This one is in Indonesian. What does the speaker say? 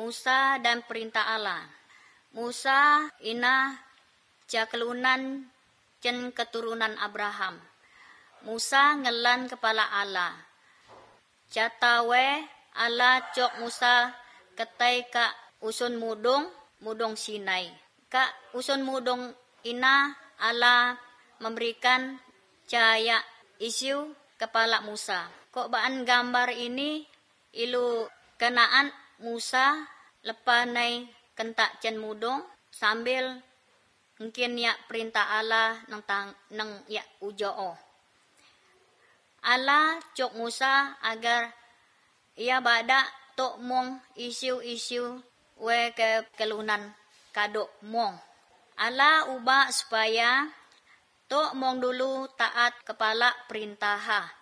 Musa dan perintah Allah. Musa ina kelunan cen keturunan Abraham. Musa ngelan kepala Allah. Catawe Allah cok Musa ketai ka usun mudong Sinai. Ka usun mudong ina Allah memberikan cahaya isiu kepala Musa. Kok baan gambar ini ilu kenaan Musa lepanai kentak cen mudong sambil mungkin ya perintah Allah nang ya ujoo. Allah cok Musa agar ia bada tok mong isiu we ke kelunan kadok mong. Allah ubah supaya tok mong dulu taat kepala perintah